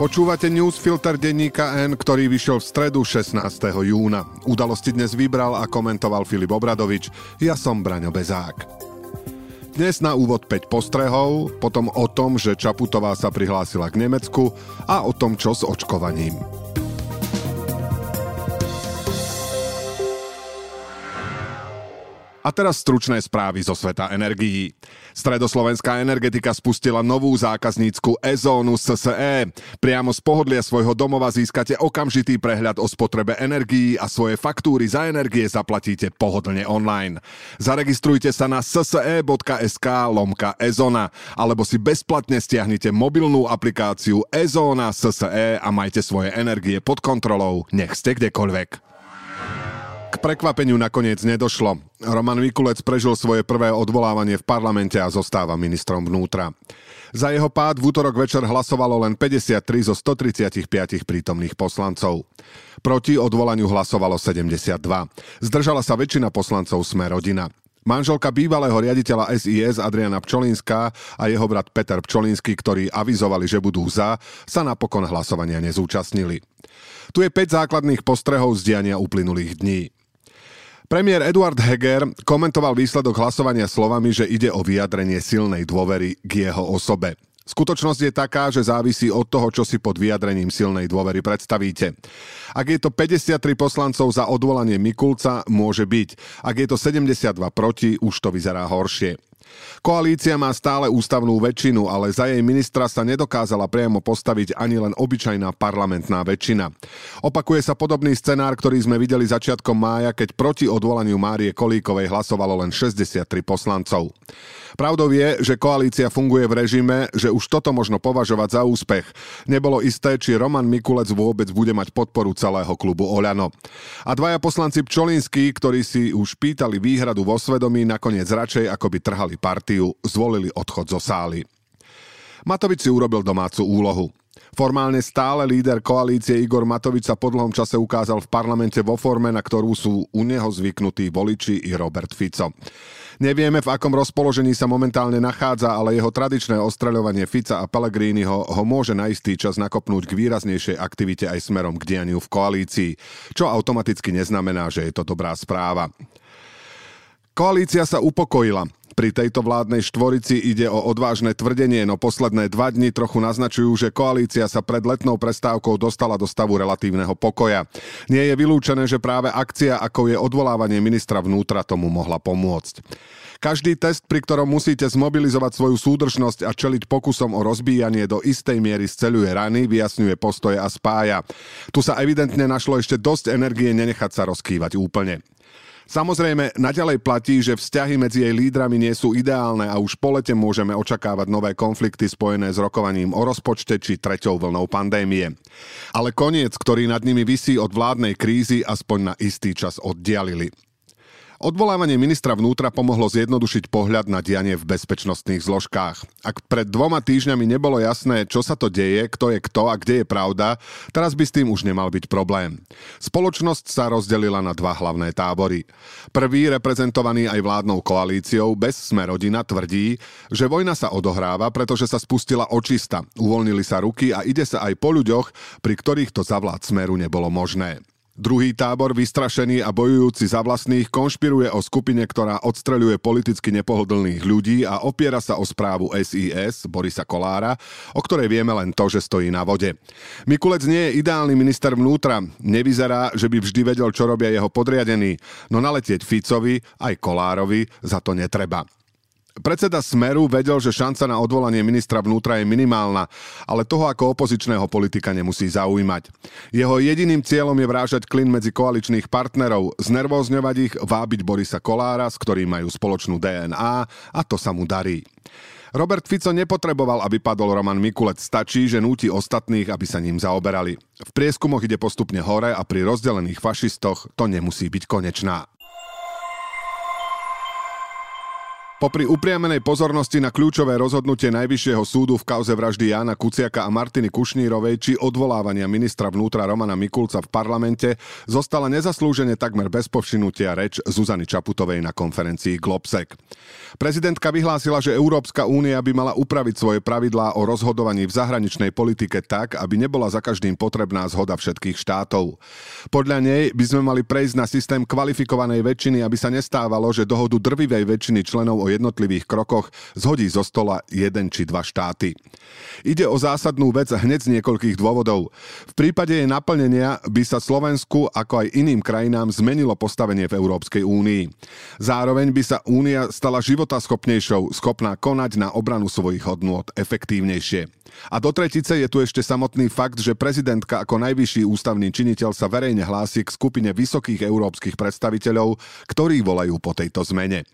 Počúvate newsfilter denníka N, ktorý vyšiel v stredu 16. júna. Udalosti dnes vybral a komentoval Filip Obradovič. Ja som Braňo Bezák. Dnes na úvod 5 postrehov, potom o tom, že Čaputová sa prihlásila k Nemecku a o tom, čo s očkovaním. A teraz stručné správy zo sveta energií. Stredoslovenská energetika spustila novú zákaznícku e-zónu SSE. Priamo z pohodlia svojho domova získate okamžitý prehľad o spotrebe energií a svoje faktúry za energie zaplatíte pohodlne online. Zaregistrujte sa na sse.sk/e-zona alebo si bezplatne stiahnite mobilnú aplikáciu e-zóna SSE a majte svoje energie pod kontrolou, nech ste kdekoľvek. K prekvapeniu nakoniec nedošlo. Roman Mikulec prežil svoje prvé odvolávanie v parlamente a zostáva ministrom vnútra. Za jeho pád v útorok večer hlasovalo len 53 zo 135 prítomných poslancov. Proti odvolaniu hlasovalo 72. Zdržala sa väčšina poslancov Sme rodina. Manželka bývalého riaditeľa SIS Adriana Pčolinská a jeho brat Peter Pčolinský, ktorí avizovali, že budú za, sa napokon hlasovania nezúčastnili. Tu je 5 základných postrehov z diania uplynulých dní. Premiér Eduard Heger komentoval výsledok hlasovania slovami, že ide o vyjadrenie silnej dôvery k jeho osobe. Skutočnosť je taká, že závisí od toho, čo si pod vyjadrením silnej dôvery predstavíte. Ak je to 53 poslancov za odvolanie Mikulca, môže byť. Ak je to 72 proti, už to vyzerá horšie. Koalícia má stále ústavnú väčšinu, ale za jej ministra sa nedokázala priamo postaviť ani len obyčajná parlamentná väčšina. Opakuje sa podobný scenár, ktorý sme videli začiatkom mája, keď proti odvolaniu Márie Kolíkovej hlasovalo len 63 poslancov. Pravdou je, že koalícia funguje v režime, že už toto možno považovať za úspech. Nebolo isté, či Roman Mikulec vôbec bude mať podporu celého klubu Oľano. A dvaja poslanci Pčolinskí, ktorí si už pýtali výhradu vo svedomí, nakoniec radšej ako by trhali partiu, zvolili odchod zo sály. Matovič si urobil domácu úlohu. Formálne stále líder koalície Igor Matovič sa po dlhom čase ukázal v parlamente vo forme, na ktorú sú u neho zvyknutí voliči i Robert Fico. Nevieme, v akom rozpoložení sa momentálne nachádza, ale jeho tradičné ostreľovanie Fica a Pellegriniho ho môže na istý čas nakopnúť k výraznejšej aktivite aj smerom k dianiu v koalícii, čo automaticky neznamená, že je to dobrá správa. Koalícia sa upokojila. Pri tejto vládnej štvorici ide o odvážne tvrdenie, no posledné 2 dni trochu naznačujú, že koalícia sa pred letnou prestávkou dostala do stavu relatívneho pokoja. Nie je vylúčené, že práve akcia, ako je odvolávanie ministra vnútra, tomu mohla pomôcť. Každý test, pri ktorom musíte zmobilizovať svoju súdržnosť a čeliť pokusom o rozbíjanie, do istej miery sceľuje rany, vyjasňuje postoje a spája. Tu sa evidentne našlo ešte dosť energie nenechať sa rozkývať úplne. Samozrejme, naďalej platí, že vzťahy medzi jej lídrami nie sú ideálne a už po lete môžeme očakávať nové konflikty spojené s rokovaním o rozpočte či 3. vlnou pandémie. Ale koniec, ktorý nad nimi visí od vládnej krízy, aspoň na istý čas oddialili. Odvolávanie ministra vnútra pomohlo zjednodušiť pohľad na dianie v bezpečnostných zložkách. Ak pred 2 týždňami nebolo jasné, čo sa to deje, kto je kto a kde je pravda, teraz by s tým už nemal byť problém. Spoločnosť sa rozdelila na 2 hlavné tábory. Prvý, reprezentovaný aj vládnou koalíciou bez Sme rodina, tvrdí, že vojna sa odohráva, pretože sa spustila očista, uvoľnili sa ruky a ide sa aj po ľuďoch, pri ktorých to za vlád Smeru nebolo možné. Druhý tábor, vystrašený a bojujúci za vlastných, konšpiruje o skupine, ktorá odstreľuje politicky nepohodlných ľudí a opiera sa o správu SIS Borisa Kollára, o ktorej vieme len to, že stojí na vode. Mikulec nie je ideálny minister vnútra. Nevyzerá, že by vždy vedel, čo robia jeho podriadení, no naletieť Ficovi aj Kollárovi za to netreba. Predseda Smeru vedel, že šanca na odvolanie ministra vnútra je minimálna, ale toho ako opozičného politika nemusí zaujímať. Jeho jediným cieľom je vrážať klin medzi koaličných partnerov, znervózňovať ich, vábiť Borisa Kollára, s ktorým majú spoločnú DNA, a to sa mu darí. Robert Fico nepotreboval, aby padol Roman Mikulec, stačí, že núti ostatných, aby sa ním zaoberali. V prieskumoch ide postupne hore a pri rozdelených fašistoch to nemusí byť konečná. Popri upriamenej pozornosti na kľúčové rozhodnutie Najvyššieho súdu v kauze vraždy Jána Kuciaka a Martiny Kušnírovej či odvolávania ministra vnútra Romana Mikulca v parlamente zostala nezaslúžene takmer bez povšinutia reč Zuzany Čaputovej na konferencii Globsec. Prezidentka vyhlásila, že Európska únia by mala upraviť svoje pravidlá o rozhodovaní v zahraničnej politike tak, aby nebola za každým potrebná zhoda všetkých štátov. Podľa nej by sme mali prejsť na systém kvalifikovanej väčšiny, aby sa nestávalo, že dohodu drvivej väčšiny členov o jednotlivých krokoch zhodí zo stola jeden či dva štáty. Ide o zásadnú vec hneď z niekoľkých dôvodov. V prípade jej naplnenia by sa Slovensku ako aj iným krajinám zmenilo postavenie v Európskej únii. Zároveň by sa únia stala životaschopnejšou, schopná konať na obranu svojich hodnôt efektívnejšie. A do tretice je tu ešte samotný fakt, že prezidentka ako najvyšší ústavný činiteľ sa verejne hlási k skupine vysokých európskych predstaviteľov, ktorí volajú po tejto zmene.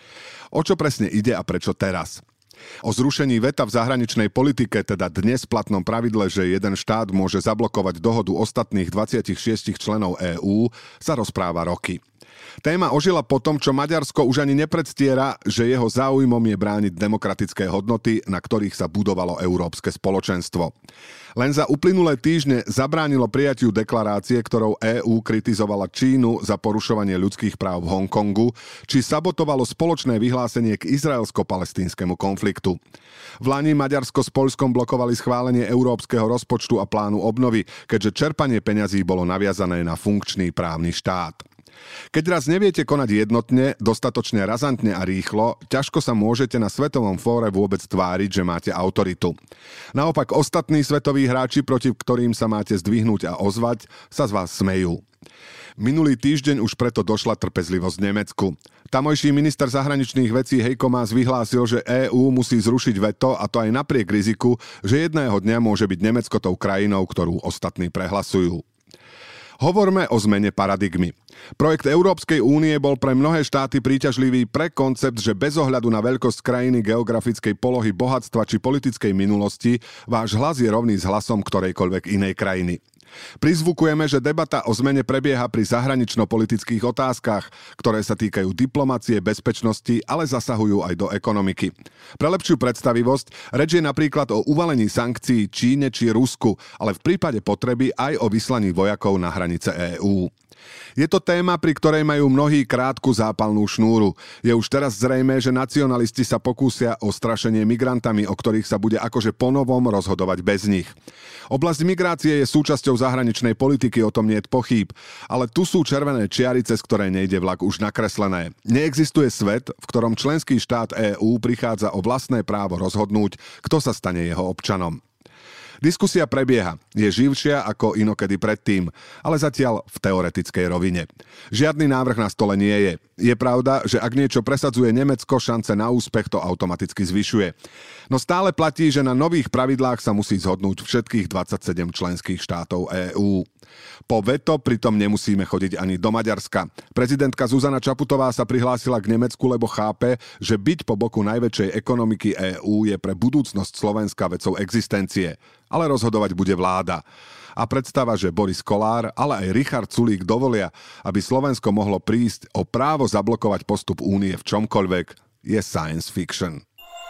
O čo presne ide a prečo teraz? O zrušení veta v zahraničnej politike, teda dnes platnom pravidle, že jeden štát môže zablokovať dohodu ostatných 26 členov EÚ, sa rozpráva roky. Téma ožila po tom, čo Maďarsko už ani nepredstiera, že jeho záujmom je brániť demokratické hodnoty, na ktorých sa budovalo európske spoločenstvo. Len za uplynulé týždne zabránilo prijatiu deklarácie, ktorou EÚ kritizovala Čínu za porušovanie ľudských práv v Hongkongu, či sabotovalo spoločné vyhlásenie k izraelsko-palestínskemu konfliktu. V lani Maďarsko s Poľskom blokovali schválenie európskeho rozpočtu a plánu obnovy, keďže čerpanie peňazí bolo naviazané na funkčný právny štát. Keď raz neviete konať jednotne, dostatočne razantne a rýchlo, ťažko sa môžete na svetovom fóre vôbec tváriť, že máte autoritu. Naopak ostatní svetoví hráči, proti ktorým sa máte zdvihnúť a ozvať, sa z vás smejú. Minulý týždeň už preto došla trpezlivosť v Nemecku. Tamojší minister zahraničných vecí Heiko Maas vyhlásil, že EÚ musí zrušiť veto, a to aj napriek riziku, že jedného dňa môže byť Nemecko tou krajinou, ktorú ostatní prehlasujú. Hovorme o zmene paradigmy. Projekt Európskej únie bol pre mnohé štáty príťažlivý pre koncept, že bez ohľadu na veľkosť krajiny, geografickej polohy, bohatstva či politickej minulosti, váš hlas je rovný s hlasom ktorejkoľvek inej krajiny. Prizvukujeme, že debata o zmene prebieha pri zahranično-politických otázkach, ktoré sa týkajú diplomacie, bezpečnosti, ale zasahujú aj do ekonomiky. Pre lepšiu predstavivosť, reč je napríklad o uvalení sankcií Číne či Rusku, ale v prípade potreby aj o vyslaní vojakov na hranice EÚ. Je to téma, pri ktorej majú mnohí krátku zápalnú šnúru. Je už teraz zrejmé, že nacionalisti sa pokúsia o strašenie migrantami, o ktorých sa bude akože ponovom rozhodovať bez nich. Oblasť migrácie je súčasťou zahraničnej politiky, o tom nie je pochýb, ale tu sú červené čiary, cez ktoré nejde vlak už nakreslené. Neexistuje svet, v ktorom členský štát EÚ prichádza o vlastné právo rozhodnúť, kto sa stane jeho občanom. Diskusia prebieha, je živšia ako inokedy predtým, ale zatiaľ v teoretickej rovine. Žiadny návrh na stole nie je. Je pravda, že ak niečo presadzuje Nemecko, šance na úspech to automaticky zvyšuje. No stále platí, že na nových pravidlách sa musí zhodnúť všetkých 27 členských štátov EÚ. Po veto pritom nemusíme chodiť ani do Maďarska. Prezidentka Zuzana Čaputová sa prihlásila k Nemecku, lebo chápe, že byť po boku najväčšej ekonomiky EÚ je pre budúcnosť Slovenska vecou existencie. Ale rozhodovať bude vláda. A predstava, že Boris Kollár, ale aj Richard Sulík dovolia, aby Slovensko mohlo prísť o právo zablokovať postup únie v čomkoľvek, je science fiction.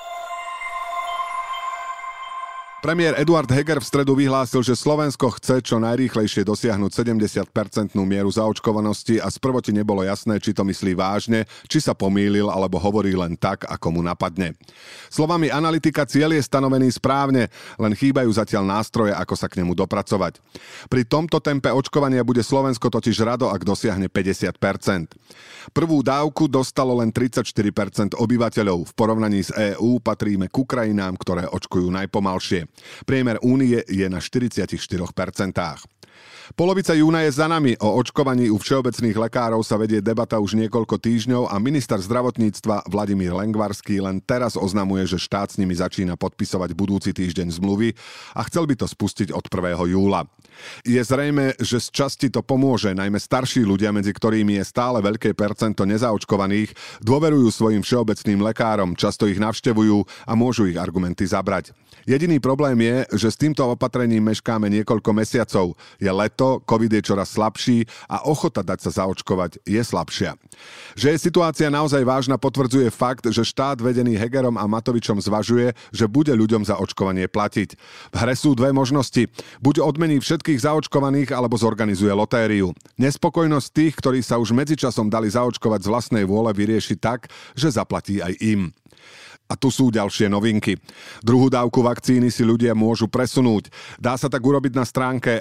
Premiér Eduard Heger v stredu vyhlásil, že Slovensko chce čo najrýchlejšie dosiahnuť 70% mieru zaočkovanosti a sprvoti nebolo jasné, či to myslí vážne, či sa pomýlil alebo hovorí len tak, ako mu napadne. Slovami analytika cieľ je stanovený správne, len chýbajú zatiaľ nástroje, ako sa k nemu dopracovať. Pri tomto tempe očkovania bude Slovensko totiž rado, ak dosiahne 50%. Prvú dávku dostalo len 34% obyvateľov. V porovnaní s EÚ patríme ku krajinám, ktoré očkujú najpomalšie. Priemer únie je na 44%. Polovica júna je za nami. O očkovaní u všeobecných lekárov sa vedie debata už niekoľko týždňov a minister zdravotníctva Vladimír Lengvarský len teraz oznamuje, že štát s nimi začína podpisovať budúci týždeň zmluvy a chcel by to spustiť od 1. júla. Je zrejme, že z časti to pomôže, najmä starší ľudia, medzi ktorými je stále veľké percento nezaočkovaných, dôverujú svojim všeobecným lekárom, často ich navštevujú a môžu ich argumenty zabrať. Jediný problém je, že s týmto opatrením meškáme niekoľko mesiacov. Je leto preto COVID je čoraz slabší a ochota dať sa zaočkovať je slabšia. Že je situácia naozaj vážna, potvrdzuje fakt, že štát vedený Hegerom a Matovičom zvažuje, že bude ľuďom za očkovanie platiť. V hre sú dve možnosti. Buď odmení všetkých zaočkovaných, alebo zorganizuje lotériu. Nespokojnosť tých, ktorí sa už medzičasom dali zaočkovať z vlastnej vôle, vyrieši tak, že zaplatí aj im. A tu sú ďalšie novinky. Druhú dávku vakcíny si ľudia môžu presunúť. Dá sa tak urobiť na stránke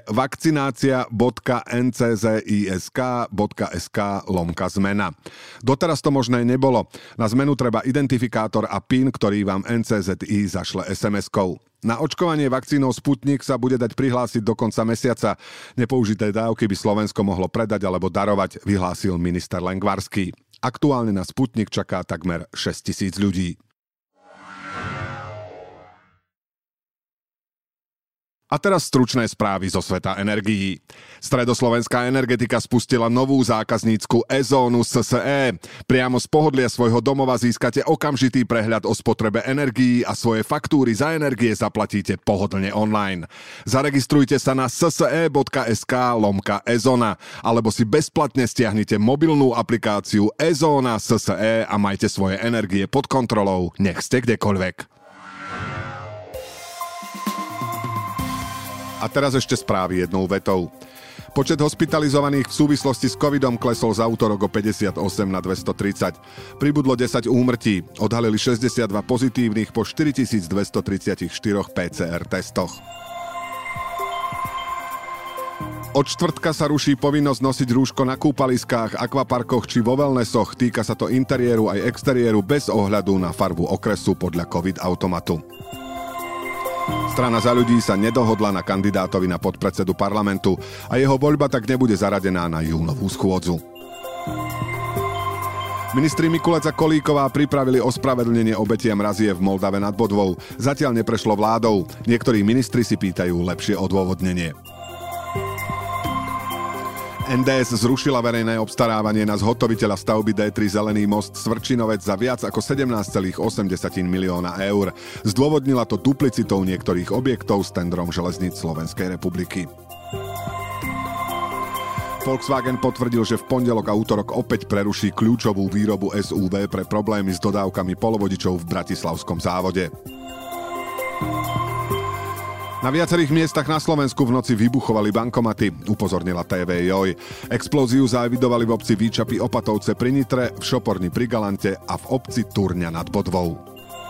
vakcinacia.nczisk.sk/zmena. Doteraz to možné nebolo. Na zmenu treba identifikátor a PIN, ktorý vám NCZI zašle SMS-kou. Na očkovanie vakcínou Sputnik sa bude dať prihlásiť do konca mesiaca. Nepoužité dávky by Slovensko mohlo predať alebo darovať, vyhlásil minister Lengvarský. Aktuálne na Sputnik čaká takmer 6 000 ľudí. A teraz stručné správy zo sveta energií. Stredoslovenská energetika spustila novú zákaznícku e-zónu SSE. Priamo z pohodlia svojho domova získate okamžitý prehľad o spotrebe energií a svoje faktúry za energie zaplatíte pohodlne online. Zaregistrujte sa na sse.sk/e-zona alebo si bezplatne stiahnite mobilnú aplikáciu e-zona SSE a majte svoje energie pod kontrolou, nech ste kdekoľvek. A teraz ešte správy jednou vetou. Počet hospitalizovaných v súvislosti s covidom klesol za útorok o 58 na 230. Pribudlo 10 úmrtí, odhalili 62 pozitívnych po 4234 PCR testoch. Od štvrtka sa ruší povinnosť nosiť rúško na kúpaliskách, akvaparkoch či vo wellnessoch. Týka sa to interiéru aj exteriéru bez ohľadu na farbu okresu podľa COVID automatu. Strana Za ľudí sa nedohodla na kandidátovi na podpredsedu parlamentu a jeho voľba tak nebude zaradená na júnovú schôdzu. Ministri Mikulec a Kolíková pripravili ospravedlnenie obetiam razie v Moldave nad Bodvou. Zatiaľ neprešlo vládou. Niektorí ministri si pýtajú lepšie odôvodnenie. NDS zrušila verejné obstarávanie na zhotoviteľa stavby D3 Zelený most Svrčinovec za viac ako 17,8 milióna eur. Zdôvodnila to duplicitou niektorých objektov s tendrom železníc Slovenskej republiky. Volkswagen potvrdil, že v pondelok a útorok opäť preruší kľúčovú výrobu SUV pre problémy s dodávkami polovodičov v bratislavskom závode. Na viacerých miestach na Slovensku v noci vybuchovali bankomaty, upozornila TV Joj. Explóziu zaevidovali v obci Výčapy Opatovce pri Nitre, v Šoporni pri Galante a v obci Turňa nad Bodvou.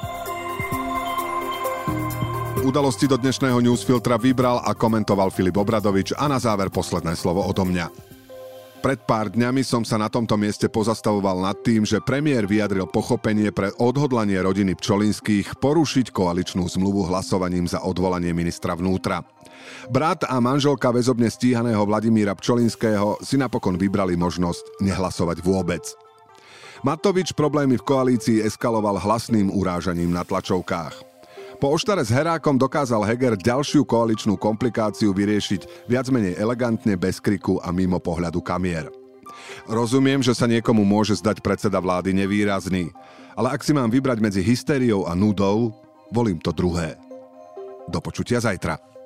Udalosti do dnešného newsfiltra vybral a komentoval Filip Obradovič a na záver posledné slovo odo mňa. Pred pár dňami som sa na tomto mieste pozastavoval nad tým, že premiér vyjadril pochopenie pre odhodlanie rodiny Pčolinských porušiť koaličnú zmluvu hlasovaním za odvolanie ministra vnútra. Brat a manželka väzobne stíhaného Vladimíra Pčolinského si napokon vybrali možnosť nehlasovať vôbec. Matovič problémy v koalícii eskaloval hlasným urážaním na tlačovkách. Po oštare s Herákom dokázal Heger ďalšiu koaličnú komplikáciu vyriešiť viac menej elegantne, bez kriku a mimo pohľadu kamier. Rozumiem, že sa niekomu môže zdať predseda vlády nevýrazný, ale ak si mám vybrať medzi hystériou a nudou, volím to druhé. Do počutia zajtra.